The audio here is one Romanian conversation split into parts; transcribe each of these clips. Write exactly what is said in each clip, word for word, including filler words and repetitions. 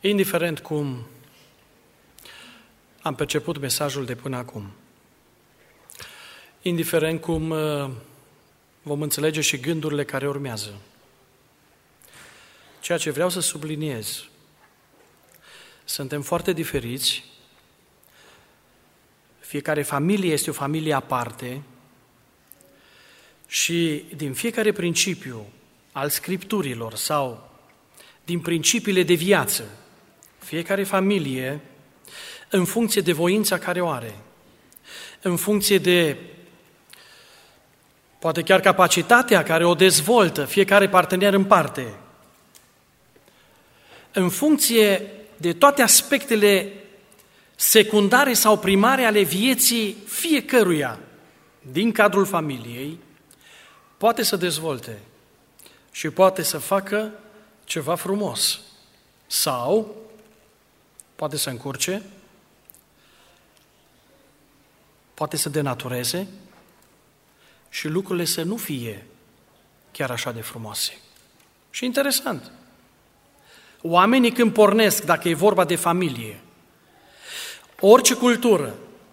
indiferent cum am perceput mesajul de până acum, indiferent cum vom înțelege și gândurile care urmează, ceea ce vreau să subliniez, suntem foarte diferiți, fiecare familie este o familie aparte și din fiecare principiu al Scripturilor sau din principiile de viață, fiecare familie, în funcție de voința care o are, în funcție de, poate chiar capacitatea care o dezvoltă fiecare partener în parte, în funcție de toate aspectele secundare sau primare ale vieții fiecăruia din cadrul familiei, poate să dezvolte și poate să facă ceva frumos sau poate să încurce, poate să denatureze și lucrurile să nu fie chiar așa de frumoase. Și interesant, oamenii când pornesc, dacă e vorba de familie, orice cultură,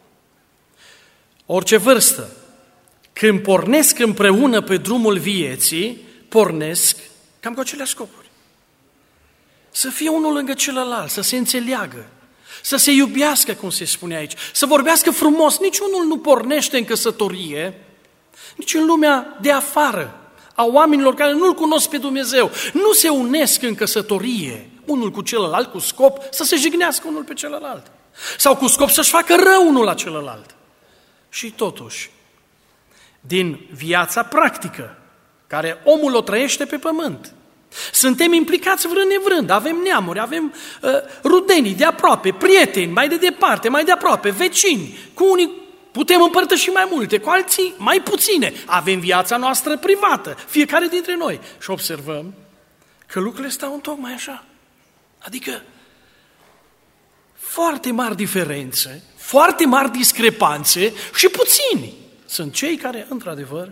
orice vârstă, când pornesc împreună pe drumul vieții, pornesc cam cu aceleași scopuri. Să fie unul lângă celălalt, să se înțeleagă, să se iubească, cum se spune aici, să vorbească frumos. Niciunul nu pornește în căsătorie, nici în lumea de afară, a oamenilor care nu-L cunosc pe Dumnezeu. Nu se unesc în căsătorie unul cu celălalt cu scop să se jignească unul pe celălalt sau cu scop să-și facă rău unul la celălalt. Și totuși, din viața practică, care omul o trăiește pe pământ, suntem implicați vrând nevrând, avem neamuri, avem uh, rudenii de aproape, prieteni, mai de departe, mai de aproape, vecini, cu unii putem împărtăși mai multe, cu alții mai puține. Avem viața noastră privată, fiecare dintre noi. Și observăm că lucrurile stau întocmai așa. Adică foarte mari diferențe, foarte mari discrepanțe și puțini sunt cei care, într-adevăr,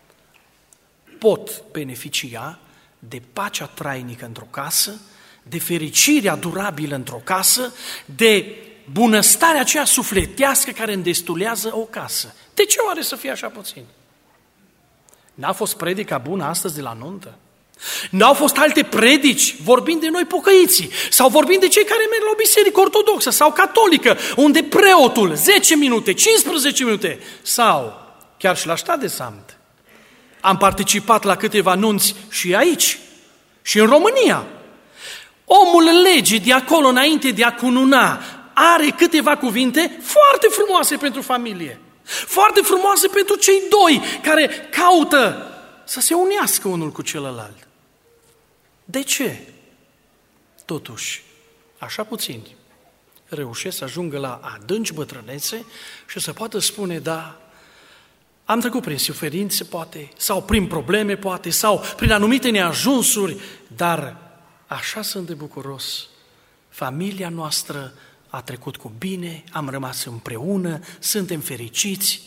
pot beneficia de pacea trainică într-o casă, de fericirea durabilă într-o casă, de bunăstarea aceea sufletească care îndestulează o casă. De ce oare să fie așa puțin? N-a fost predica bună astăzi de la nuntă? N-au fost alte predici vorbind de noi pocăiții sau vorbind de cei care merg la o biserică ortodoxă sau catolică, unde preotul zece minute, cincisprezece minute sau chiar și la stat de samt. Am participat la câteva nunți și aici și în România. Omul legii de acolo înainte de a cununa are câteva cuvinte foarte frumoase pentru familie, foarte frumoase pentru cei doi care caută să se unească unul cu celălalt. De ce? Totuși, așa puțini reușesc să ajungă la adânci bătrânețe și să poată spune, da, am trecut prin suferințe, poate, sau prin probleme, poate, sau prin anumite neajunsuri, dar așa sunt de bucuros. Familia noastră a trecut cu bine, am rămas împreună, suntem fericiți.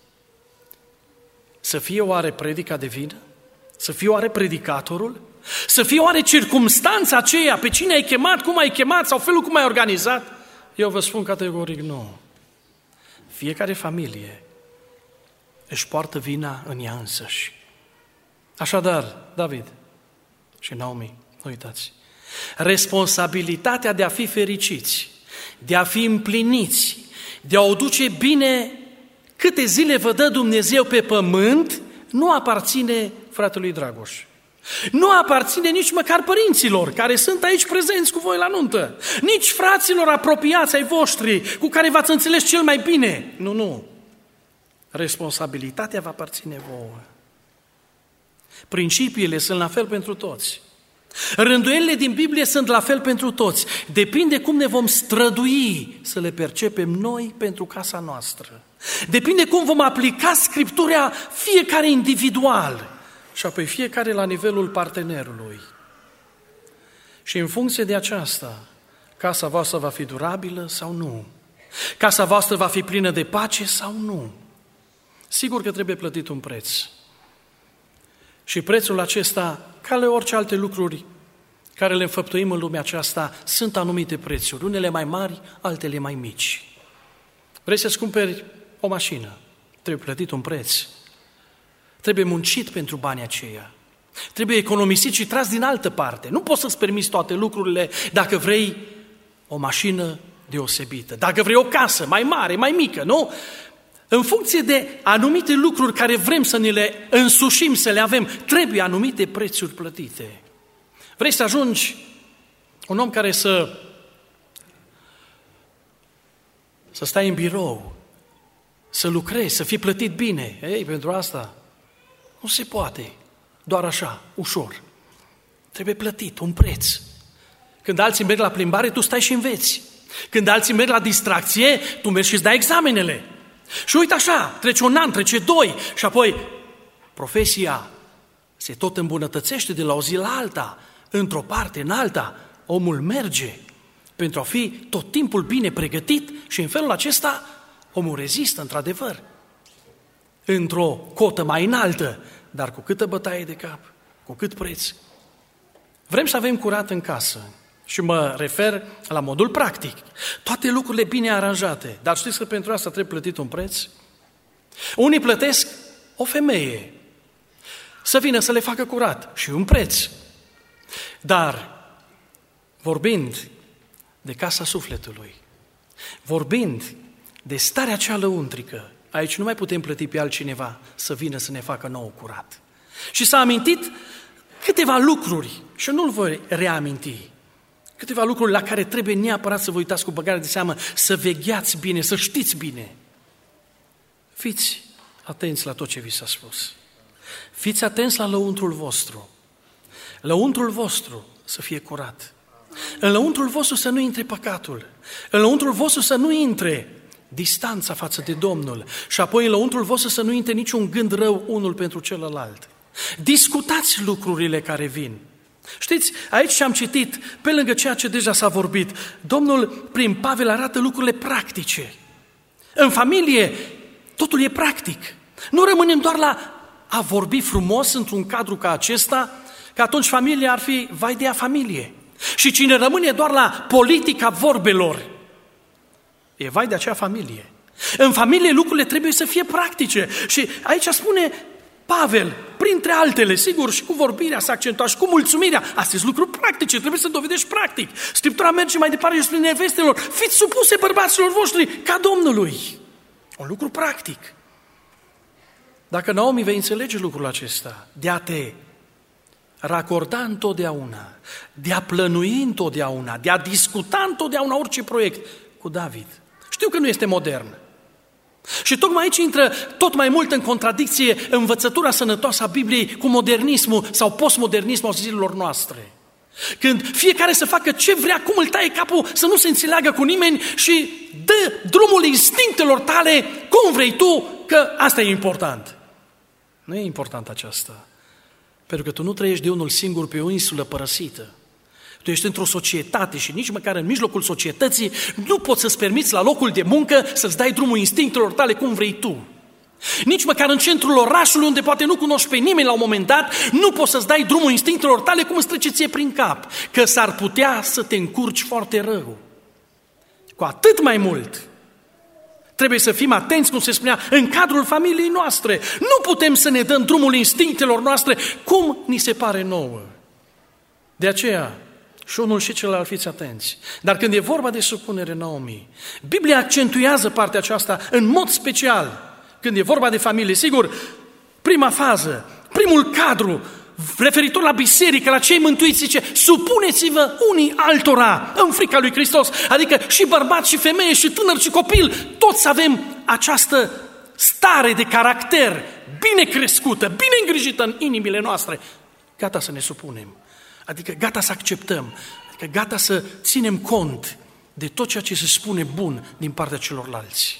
Să fie oare predica de vină? Să fie oare predicatorul? Să fie oare circumstanța aceea, pe cine ai chemat, cum ai chemat sau felul cum ai organizat? Eu vă spun categoric nu. Fiecare familie își poartă vina în ea însăși. Așadar, David și Naomi, nu uitați, responsabilitatea de a fi fericiți, de a fi împliniți, de a o duce bine câte zile vă dă Dumnezeu pe pământ, nu aparține fratelui Dragoș. Nu aparține nici măcar părinților care sunt aici prezenți cu voi la nuntă, nici fraților apropiați ai voștri cu care v-ați înțeles cel mai bine. Nu, nu. Responsabilitatea va aparține vouă. Principiile sunt la fel pentru toți. Rânduielile din Biblie sunt la fel pentru toți. Depinde cum ne vom strădui să le percepem noi pentru casa noastră. Depinde cum vom aplica Scriptura fiecare individual și apoi fiecare la nivelul partenerului. Și în funcție de aceasta, casa voastră va fi durabilă sau nu? Casa voastră va fi plină de pace sau nu? Sigur că trebuie plătit un preț. Și prețul acesta, ca le orice alte lucruri care le înfăptuim în lumea aceasta, sunt anumite prețuri, unele mai mari, altele mai mici. Vrei să-ți cumperi o mașină? Trebuie plătit un preț. Trebuie muncit pentru banii aceia. Trebuie economisit și tras din altă parte. Nu poți să-ți permiți toate lucrurile dacă vrei o mașină deosebită, dacă vrei o casă mai mare, mai mică, nu? În funcție de anumite lucruri care vrem să ne le însușim, să le avem, trebuie anumite prețuri plătite. Vrei să ajungi un om care să, să stai în birou, să lucrezi, să fii plătit bine. Ei, pentru asta nu se poate, doar așa, ușor. Trebuie plătit, un preț. Când alții merg la plimbare, tu stai și înveți. Când alții merg la distracție, tu mergi și îți dai examenele. Și uite așa, trece un an, trece doi și apoi profesia se tot îmbunătățește de la o zi la alta, într-o parte, în alta. Omul merge pentru a fi tot timpul bine pregătit și în felul acesta omul rezistă, într-adevăr, într-o cotă mai înaltă, dar cu câtă bătaie de cap, cu cât preț. Vrem să avem curat în casă și mă refer la modul practic. Toate lucrurile bine aranjate, dar știți că pentru asta trebuie plătit un preț? Unii plătesc o femeie să vină să le facă curat și un preț. Dar vorbind de casa sufletului, vorbind de starea cea lăuntrică, aici nu mai putem plăti pe altcineva să vină să ne facă nou curat. Și s-a amintit câteva lucruri, și nu-l voi reaminti, câteva lucruri la care trebuie neapărat să vă uitați cu băgare de seamă, să vegheați bine, să știți bine. Fiți atenți la tot ce vi s-a spus. Fiți atenți la lăuntrul vostru. Lăuntrul vostru să fie curat. În lăuntrul vostru să nu intre păcatul. În lăuntrul vostru să nu intre distanța față de Domnul. Și apoi în lăuntrul vostru să nu intre niciun gând rău unul pentru celălalt. Discutați lucrurile care vin. Știți, aici ce am citit, pe lângă ceea ce deja s-a vorbit, Domnul prin Pavel arată lucrurile practice. În familie, totul e practic. Nu rămânem doar la a vorbi frumos într-un cadru ca acesta, că atunci familia ar fi vai de a familie. Și cine rămâne doar la politica vorbelor, e vai de acea familie. În familie lucrurile trebuie să fie practice. Și aici spune Pavel, printre altele, sigur, și cu vorbirea s-a accentuat și cu mulțumirea. Astea sunt lucruri practice, trebuie să dovedești practic. Scriptura merge mai departe și spune nevestelor, fiți supuse bărbaților voștri ca Domnului. Un lucru practic. Dacă Naomi vei înțelege lucrul acesta, de a te racorda întotdeauna, de a plănui întotdeauna, de a discuta întotdeauna orice proiect cu David. Știu că nu este modern. Și tocmai aici intră tot mai mult în contradicție învățătura sănătoasă a Bibliei cu modernismul sau postmodernismul zilelor noastre. Când fiecare să facă ce vrea, cum îl taie capul, să nu se înțeleagă cu nimeni și dă drumul instinctelor tale cum vrei tu, că asta e important. Nu e important aceasta. Pentru că tu nu trăiești de unul singur pe o insulă părăsită. Tu ești într-o societate și nici măcar în mijlocul societății nu poți să-ți permiți la locul de muncă să-ți dai drumul instinctelor tale cum vrei tu. Nici măcar în centrul orașului, unde poate nu cunoști pe nimeni la un moment dat, nu poți să-ți dai drumul instinctelor tale cum îți trece ție prin cap, că s-ar putea să te încurci foarte rău. Cu atât mai mult trebuie să fim atenți, cum se spunea, în cadrul familiei noastre. Nu putem să ne dăm drumul instinctelor noastre cum ni se pare nouă. De aceea, și unul și celălalt fiți atenți. Dar când e vorba de supunere, Naomi, Biblia accentuează partea aceasta în mod special. Când e vorba de familie, sigur, prima fază, primul cadru, referitor la biserică, la cei mântuiți, zice, supuneți-vă unii altora în frica lui Hristos. Adică și bărbați și femeie și tânăr și copil, toți avem această stare de caracter bine crescută, bine îngrijită în inimile noastre. Gata să ne supunem. Adică gata să acceptăm, adică gata să ținem cont de tot ceea ce se spune bun din partea celorlalți.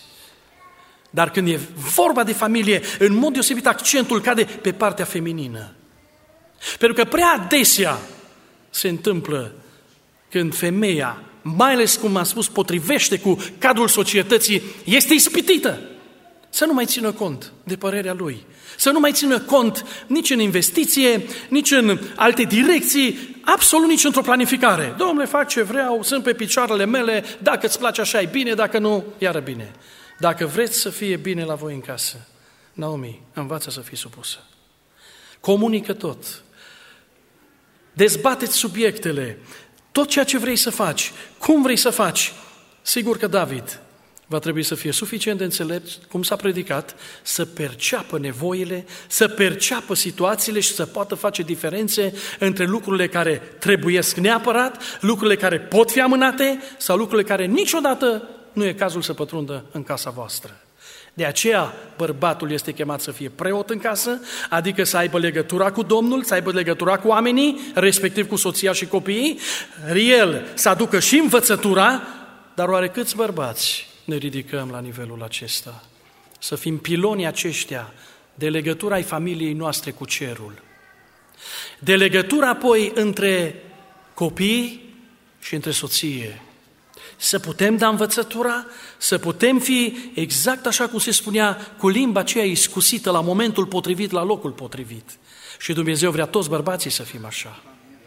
Dar când e vorba de familie, în mod deosebit accentul cade pe partea feminină. Pentru că prea adesea se întâmplă când femeia, mai ales cum am spus, potrivește cu cadrul societății, este ispitită să nu mai țină cont de părerea lui, să nu mai țină cont nici în investiție, nici în alte direcții absolut nici într-o planificare. Domnule, fac ce vreau, sunt pe picioarele mele, dacă îți place așa e bine, dacă nu, iară bine. Dacă vreți să fie bine la voi în casă, Naomi, învață să fii supusă. Comunică tot. Dezbateți subiectele, tot ceea ce vrei să faci, cum vrei să faci. Sigur că David va trebui să fie suficient de înțelept, cum s-a predicat, să perceapă nevoile, să perceapă situațiile și să poată face diferențe între lucrurile care trebuiesc neapărat, lucrurile care pot fi amânate sau lucrurile care niciodată nu e cazul să pătrundă în casa voastră. De aceea, bărbatul este chemat să fie preot în casă, adică să aibă legătura cu Domnul, să aibă legătura cu oamenii, respectiv cu soția și copiii, el să aducă și învățătura, dar oare câți bărbați ne ridicăm la nivelul acesta? Să fim pilonii aceștia de legătura ai familiei noastre cu cerul, de legătura apoi între copii și între soție, să putem da învățătura, să putem fi exact așa cum se spunea, cu limba aceea iscusită la momentul potrivit, la locul potrivit. Și Dumnezeu vrea toți bărbații să fim așa.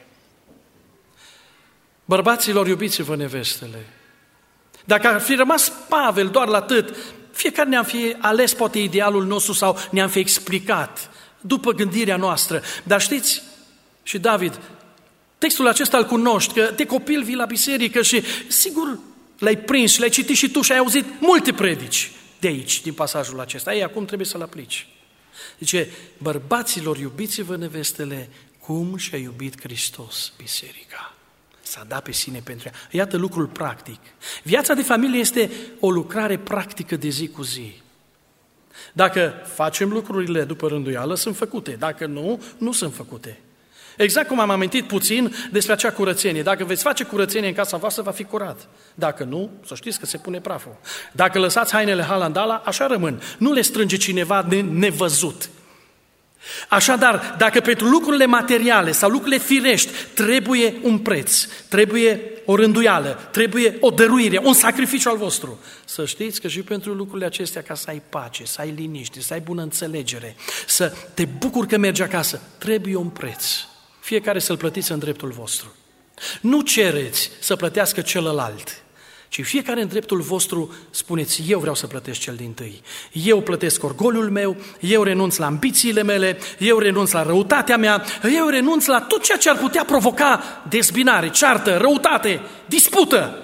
Bărbaților, iubiți-vă nevestele. Dacă ar fi rămas Pavel doar la atât, fiecare ne-am fi ales poate idealul nostru sau ne-am fi explicat după gândirea noastră. Dar știți, și David, textul acesta îl cunoști, că de copil vii la biserică și sigur l-ai prins și l-ai citit și tu și ai auzit multe predici de aici, din pasajul acesta. Ei, acum trebuie să-l aplici. Zice, bărbaților, iubiți-vă nevestele cum și-a iubit Hristos biserica. S-a dat pe sine pentru ea. Iată lucrul practic. Viața de familie este o lucrare practică de zi cu zi. Dacă facem lucrurile după rânduială, sunt făcute. Dacă nu, nu sunt făcute. Exact cum am amintit puțin despre acea curățenie. Dacă veți face curățenie în casa voastră, va fi curat. Dacă nu, să știți că se pune praful. Dacă lăsați hainele halandala, așa rămân. Nu le strânge cineva nevăzut. Așadar, dacă pentru lucrurile materiale sau lucrurile firești trebuie un preț, trebuie o rânduială, trebuie o dăruire, un sacrificiu al vostru, să știți că și pentru lucrurile acestea, ca să ai pace, să ai liniște, să ai bună înțelegere, să te bucuri că mergi acasă, trebuie un preț. Fiecare să-l plătiți în dreptul vostru. Nu cereți să plătească celălalt, ci fiecare în dreptul vostru spuneți, eu vreau să plătesc cel dintâi. Eu plătesc orgoliul meu, eu renunț la ambițiile mele, eu renunț la răutatea mea, eu renunț la tot ceea ce ar putea provoca dezbinare, ceartă, răutate, dispută.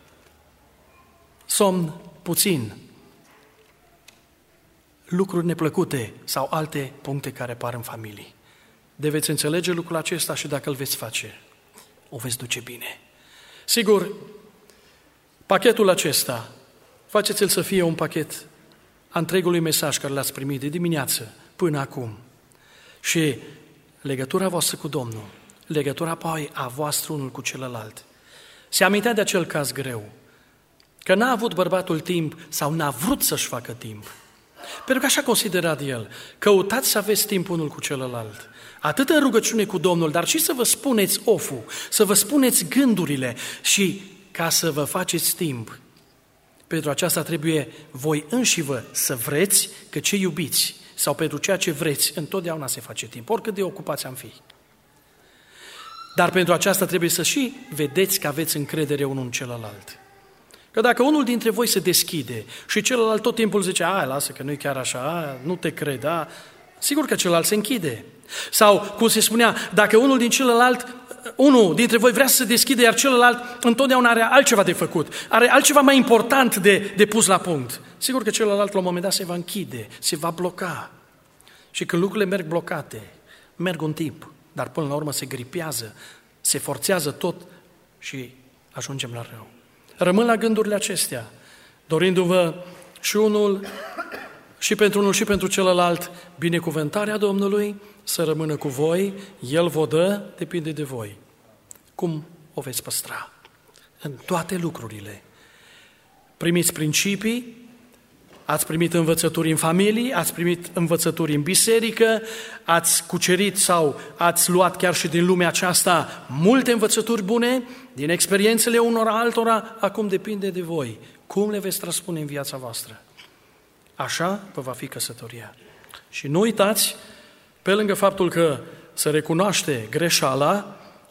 Somn puțin, lucruri neplăcute sau alte puncte care apar în familie. De veți înțelege lucrul acesta și dacă îl veți face, o veți duce bine. Sigur, pachetul acesta, faceți-l să fie un pachet a întregului mesaj care l-ați primit de dimineață până acum. Și legătura voastră cu Domnul, legătura apoi a voastră unul cu celălalt. Se amintea de acel caz greu, că n-a avut bărbatul timp sau n-a vrut să-și facă timp. Pentru că așa considera el, căutați să aveți timp unul cu celălalt. Atât în rugăciune cu Domnul, dar și să vă spuneți oful, să vă spuneți gândurile și ca să vă faceți timp. Pentru aceasta trebuie voi înșivă să vreți, că ce iubiți sau pentru ceea ce vreți, întotdeauna se face timp, oricât de ocupați am fi. Dar pentru aceasta trebuie să și vedeți că aveți încredere unul în celălalt. Că dacă unul dintre voi se deschide și celălalt tot timpul zice, a, lasă că nu e chiar așa, a, nu te cred, a, sigur că celălalt se închide. Sau, cum se spunea, dacă unul din celălalt, unul dintre voi vrea să se deschide, iar celălalt întotdeauna are altceva de făcut, are altceva mai important de, de pus la punct. Sigur că celălalt la un moment dat se va închide, se va bloca. Și când lucrurile merg blocate, merg un timp, dar până la urmă se gripează, se forțează tot și ajungem la rău. Rămân la gândurile acestea, dorindu-vă și unul, și pentru unul și pentru celălalt, binecuvântarea Domnului să rămână cu voi, El vă dă, depinde de voi. Cum o veți păstra? În toate lucrurile. Primiți principii, ați primit învățături în familie, ați primit învățături în biserică, ați cucerit sau ați luat chiar și din lumea aceasta multe învățături bune, din experiențele unora altora, acum depinde de voi. Cum le veți transpune în viața voastră? Așa vă va fi căsătoria. Și nu uitați, pe lângă faptul că se recunoaște greșeala,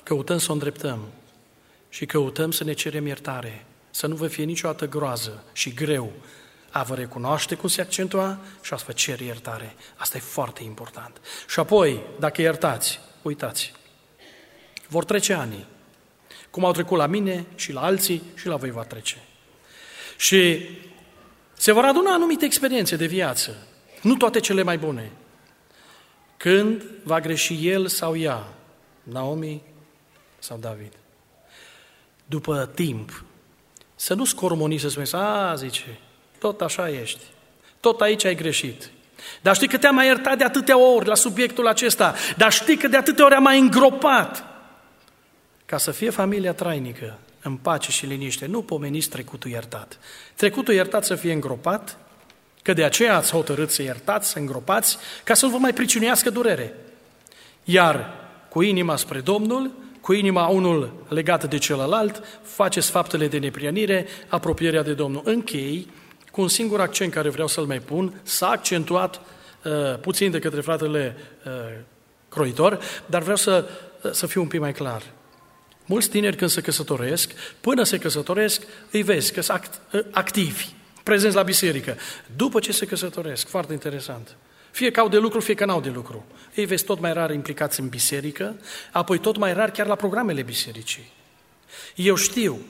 căutăm să o îndreptăm și căutăm să ne cerem iertare, să nu vă fie niciodată groază și greu a vă recunoaște cum se accentua și a să vă cere iertare. Asta e foarte important. Și apoi, dacă iertați, uitați, vor trece ani, cum au trecut la mine și la alții și la voi va trece. Și se vor aduna anumite experiențe de viață, nu toate cele mai bune. Când va greși el sau ea, Naomi sau David. După timp, să nu scormoni să spuneți, a, zice, tot așa ești, tot aici ai greșit. Dar știi că te-am mai iertat de atâtea ori la subiectul acesta, dar știi că de atâtea ori am mai îngropat. Ca să fie familia trainică, în pace și liniște, nu pomeniți trecutul iertat. Trecutul iertat să fie îngropat, că de aceea ați hotărât să iertați, să îngropați, ca să nu vă mai pricinuiască durere. Iar cu inima spre Domnul, cu inima unul legată de celălalt, faceți faptele de neprianire, apropierea de Domnul. Închei cu un singur accent care vreau să-l mai pun, s-a accentuat uh, puțin de către fratele uh, croitor, dar vreau să, uh, să fiu un pic mai clar. Mulți tineri când se căsătoresc, până se căsătoresc, îi vezi că sunt act, uh, activi, prezenți la biserică. După ce se căsătoresc, foarte interesant, fie că au de lucru, fie că n-au de lucru, îi vezi tot mai rar implicați în biserică, apoi tot mai rar chiar la programele bisericii. Eu știu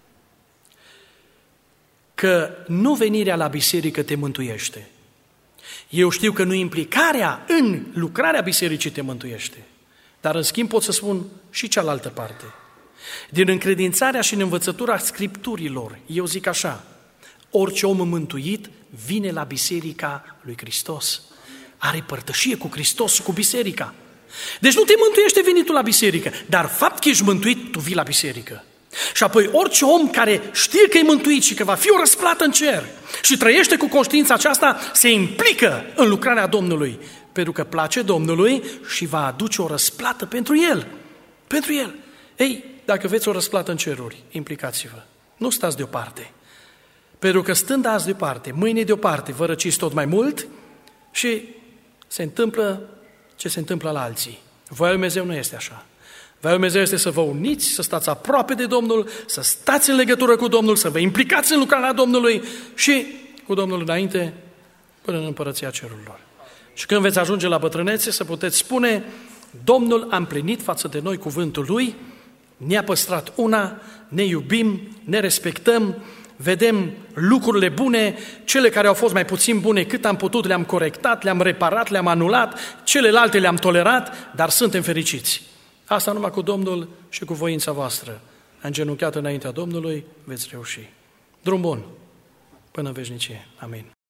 că nu venirea la biserică te mântuiește. Eu știu că nu implicarea în lucrarea bisericii te mântuiește. Dar în schimb pot să spun și cealaltă parte. Din încredințarea și în învățătura Scripturilor, eu zic așa, orice om mântuit vine la biserica lui Hristos. Are părtășie cu Hristos și cu biserica. Deci nu te mântuiește venitul la biserică, dar fapt că ești mântuit, tu vii la biserică. Și apoi orice om care știe că e mântuit și că va fi o răsplată în cer și trăiește cu conștiința aceasta, se implică în lucrarea Domnului, pentru că place Domnului și va aduce o răsplată pentru el. Pentru el. Ei, dacă veți o răsplată în ceruri, implicați-vă. Nu stați deoparte. Pentru că stând azi deoparte, mâine deoparte, vă răciți tot mai mult și se întâmplă ce se întâmplă la alții. Voia lui Dumnezeu nu este așa. Voia lui Dumnezeu este să vă uniți, să stați aproape de Domnul, să stați în legătură cu Domnul, să vă implicați în lucrarea Domnului și cu Domnul înainte până în împărăția cerurilor. Și când veți ajunge la bătrânețe, să puteți spune, Domnul a împlinit față de noi cuvântul Lui, ne-a păstrat una, ne iubim, ne respectăm, vedem lucrurile bune, cele care au fost mai puțin bune, cât am putut le-am corectat, le-am reparat, le-am anulat, celelalte le-am tolerat, dar suntem fericiți. Asta numai cu Domnul și cu voința voastră. Îngenunchiat înaintea Domnului, veți reuși. Drum bun, până în veșnicie. Amin.